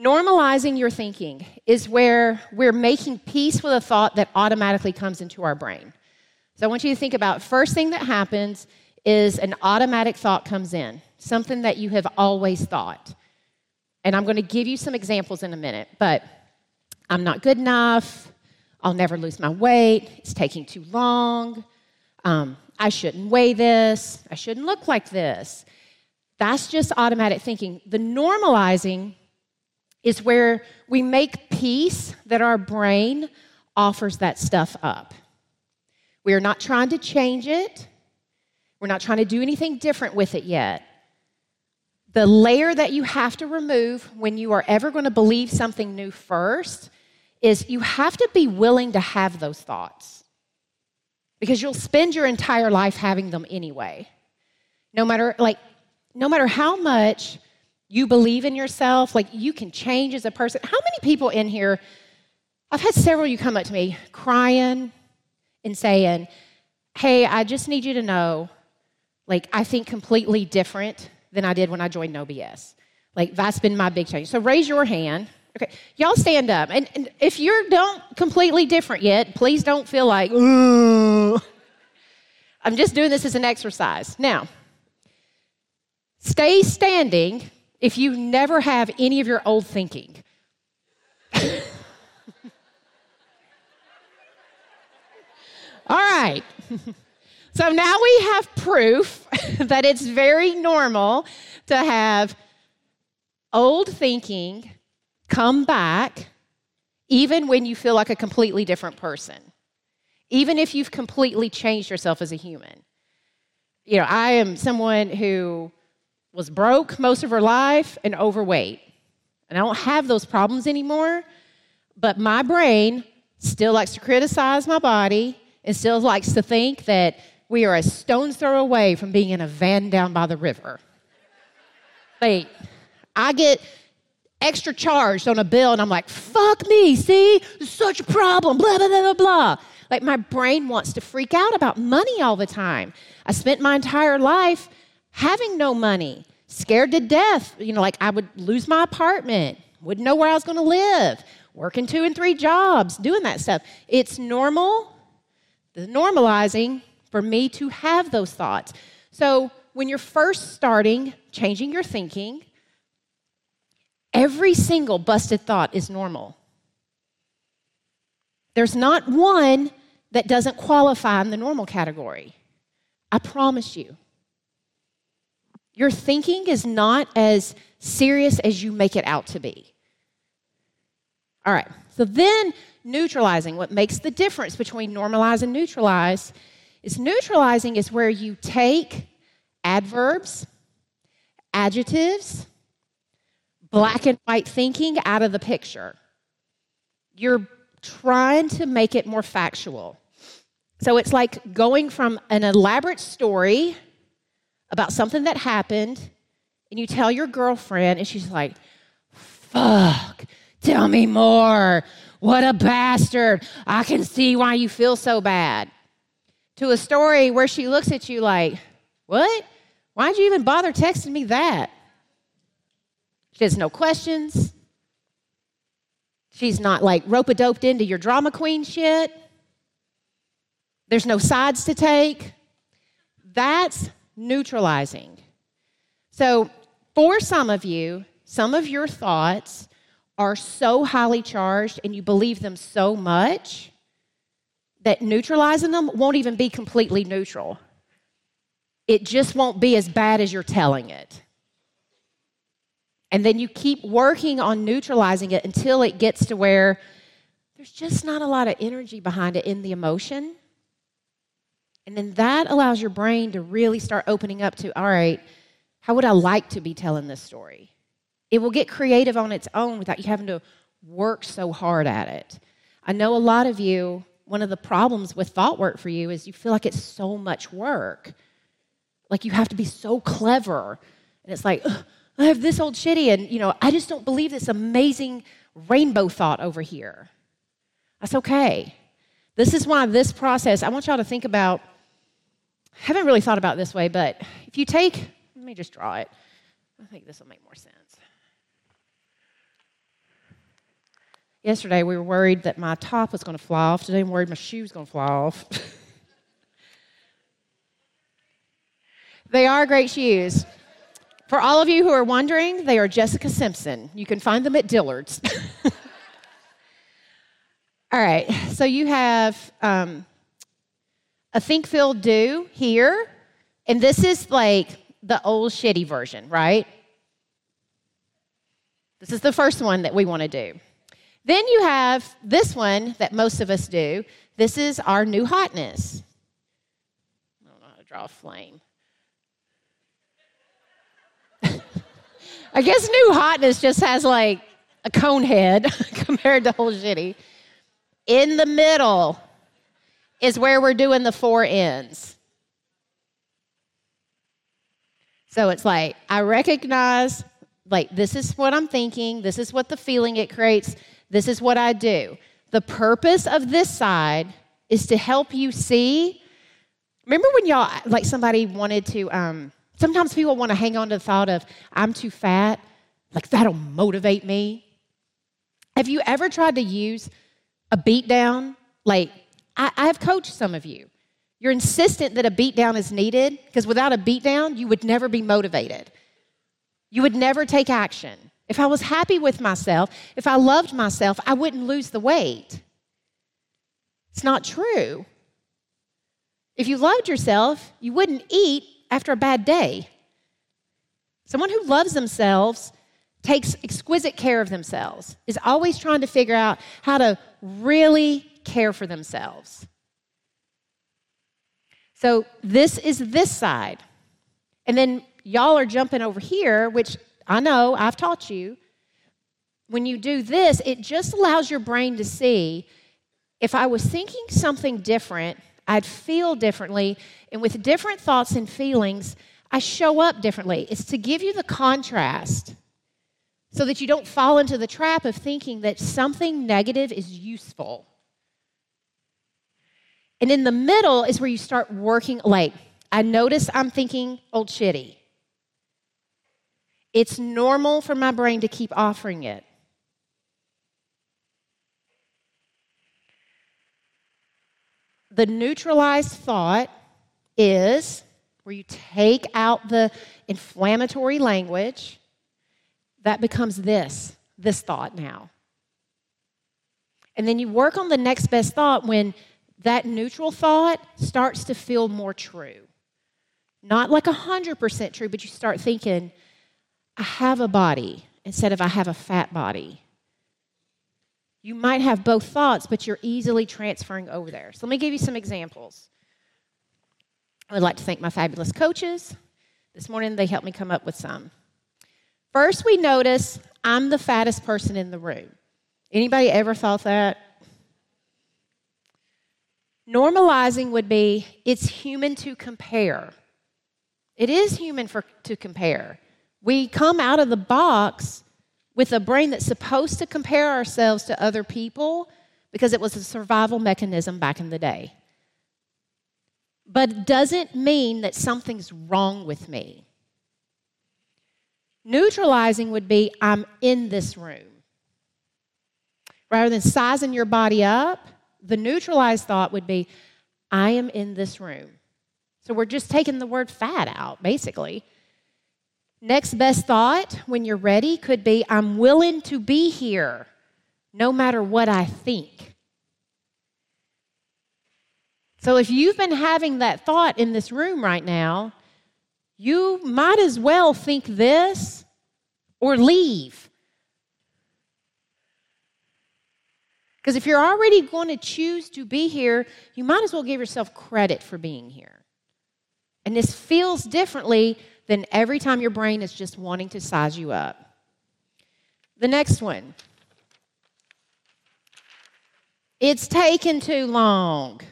Normalizing your thinking is where we're making peace with a thought that automatically comes into our brain. So I want you to think about first thing that happens is an automatic thought comes in, something that you have always thought. And I'm going to give you some examples in a minute, but I'm not good enough. I'll never lose my weight. It's taking too long. I shouldn't weigh this. I shouldn't look like this. That's just automatic thinking. The normalizing is where we make peace that our brain offers that stuff up. We are not trying to change it. We're not trying to do anything different with it yet. The layer that you have to remove when you are ever going to believe something new first is you have to be willing to have those thoughts, because you'll spend your entire life having them anyway. No matter how much you believe in yourself, you can change as a person. How many people in here, I've had several of you come up to me crying and saying, hey, I just need you to know, I think completely different than I did when I joined No BS. That's been my big change. So raise your hand. Okay, y'all stand up. And if you don't completely different yet, please don't feel like, ooh. I'm just doing this as an exercise. Now, stay standing if you never have any of your old thinking. All right. So now we have proof that it's very normal to have old thinking come back even when you feel like a completely different person, even if you've completely changed yourself as a human. I am someone who was broke most of her life and overweight, and I don't have those problems anymore, but my brain still likes to criticize my body and still likes to think that we are a stone's throw away from being in a van down by the river. I get extra charged on a bill, and I'm like, fuck me, see? It's such a problem, blah, blah, blah, blah, blah. My brain wants to freak out about money all the time. I spent my entire life having no money, scared to death. I would lose my apartment, wouldn't know where I was going to live, working 2 and 3 jobs, doing that stuff. It's normal, the normalizing, for me to have those thoughts. So when you're first starting changing your thinking, every single busted thought is normal. There's not one that doesn't qualify in the normal category. I promise you. Your thinking is not as serious as you make it out to be. All right, so then neutralizing, what makes the difference between normalize and neutralize is neutralizing is where you take adverbs, adjectives, black and white thinking out of the picture. You're trying to make it more factual. So it's like going from an elaborate story about something that happened, and you tell your girlfriend, and she's like, fuck, tell me more. What a bastard. I can see why you feel so bad. To a story where she looks at you like, what? Why'd you even bother texting me that? She has no questions. She's not rope-a-doped into your drama queen shit. There's no sides to take. That's neutralizing. So for some of you, some of your thoughts are so highly charged and you believe them so much that neutralizing them won't even be completely neutral. It just won't be as bad as you're telling it. And then you keep working on neutralizing it until it gets to where there's just not a lot of energy behind it in the emotion. And then that allows your brain to really start opening up to, all right, how would I like to be telling this story? It will get creative on its own without you having to work so hard at it. I know a lot of you, one of the problems with thought work for you is you feel like it's so much work. You have to be so clever. And it's like, I have this old shitty, and, I just don't believe this amazing rainbow thought over here. That's okay. This is why this process, I want y'all to think about, I haven't really thought about it this way, but if you take, let me just draw it. I think this will make more sense. Yesterday, we were worried that my top was going to fly off. Today, I'm worried my shoe was going to fly off. They are great shoes. For all of you who are wondering, they are Jessica Simpson. You can find them at Dillard's. All right, so you have a think, feel, do here. And this is like the old shitty version, right? This is the first one that we want to do. Then you have this one that most of us do. This is our new hotness. I don't know how to draw a flame. I guess new hotness just has like a cone head compared to old shitty. In the middle is where we're doing the four ends. So it's like, I recognize, like, this is what I'm thinking. This is what the feeling it creates. This is what I do. The purpose of this side is to help you see. Remember when y'all, like somebody wanted to, sometimes people want to hang on to the thought of, I'm too fat. Like, that'll motivate me. Have you ever tried to use a beat down? Like, I have coached some of you. You're insistent that a beat down is needed because without a beat down, you would never be motivated. You would never take action. If I was happy with myself, if I loved myself, I wouldn't lose the weight. It's not true. If you loved yourself, you wouldn't eat after a bad day. Someone who loves themselves takes exquisite care of themselves, is always trying to figure out how to really care for themselves. So this is this side. And then y'all are jumping over here, which I know, I've taught you. When you do this, it just allows your brain to see, if I was thinking something different, I'd feel differently. And with different thoughts and feelings, I show up differently. It's to give you the contrast so that you don't fall into the trap of thinking that something negative is useful. And in the middle is where you start working, like, I notice I'm thinking old shitty. It's normal for my brain to keep offering it. The neutralized thought is where you take out the inflammatory language. That becomes this thought now. And then you work on the next best thought when that neutral thought starts to feel more true. Not like 100% true, but you start thinking, I have a body instead of I have a fat body. You might have both thoughts, but you're easily transferring over there. So let me give you some examples. I would like to thank my fabulous coaches. This morning they helped me come up with some. First, we notice I'm the fattest person in the room. Anybody ever thought that? Normalizing would be, it's human to compare. It is human to compare. We come out of the box with a brain that's supposed to compare ourselves to other people because it was a survival mechanism back in the day. But it doesn't mean that something's wrong with me. Neutralizing would be, I'm in this room. Rather than sizing your body up, the neutralized thought would be, I am in this room. So we're just taking the word fat out, basically. Next best thought, when you're ready, could be, I'm willing to be here, no matter what I think. So if you've been having that thought in this room right now, you might as well think this or leave. Because if you're already going to choose to be here, you might as well give yourself credit for being here. And this feels differently than every time your brain is just wanting to size you up. The next one. It's taken too long.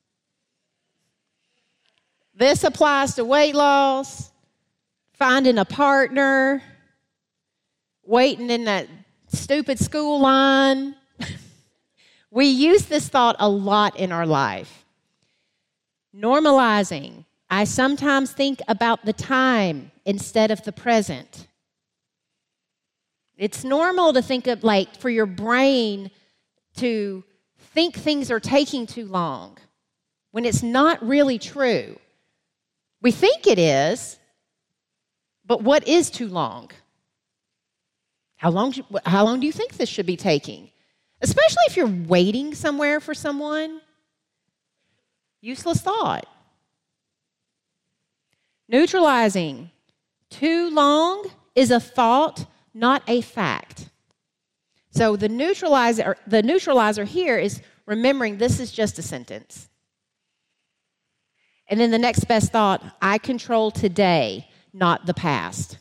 This applies to weight loss, finding a partner, waiting in that stupid school line. We use this thought a lot in our life. Normalizing. I sometimes think about the time instead of the present. It's normal to think of, like, for your brain to think things are taking too long when it's not really true. We think it is, but what is too long? How long do you think this should be taking? Especially if you're waiting somewhere for someone. Useless thought. Neutralizing. Too long is a thought, not a fact. So the neutralizer here is remembering this is just a sentence. And then the next best thought, I control today, not the past.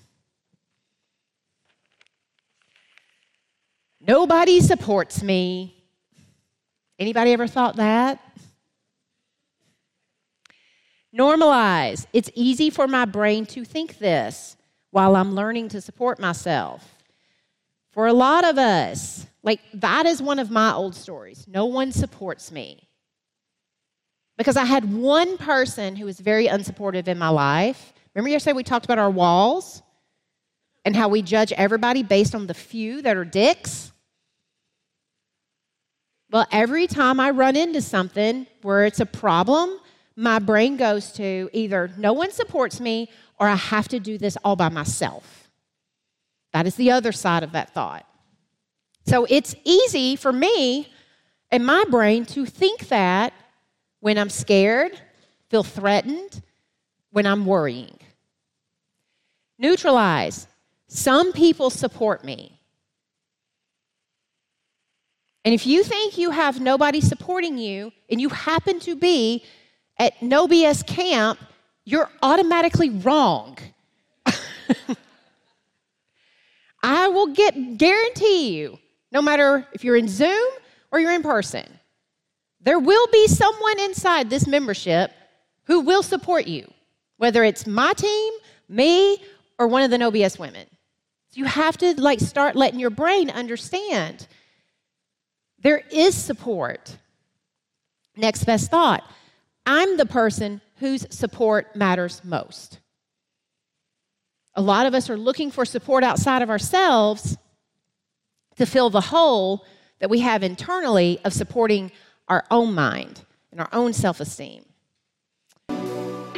Nobody supports me. Anybody ever thought that? Normalize. It's easy for my brain to think this while I'm learning to support myself. For a lot of us, that is one of my old stories. No one supports me. Because I had one person who was very unsupportive in my life. Remember yesterday we talked about our walls and how we judge everybody based on the few that are dicks? Well, every time I run into something where it's a problem, my brain goes to either no one supports me or I have to do this all by myself. That is the other side of that thought. So it's easy for me and my brain to think that when I'm scared, feel threatened, when I'm worrying. Neutralize. Some people support me. And if you think you have nobody supporting you and you happen to be at No BS Camp, you're automatically wrong. I will guarantee you, no matter if you're in Zoom or you're in person, there will be someone inside this membership who will support you, whether it's my team, me, or one of the No BS women. So you have to start letting your brain understand there is support. Next best thought. I'm the person whose support matters most. A lot of us are looking for support outside of ourselves to fill the hole that we have internally of supporting our own mind and our own self-esteem.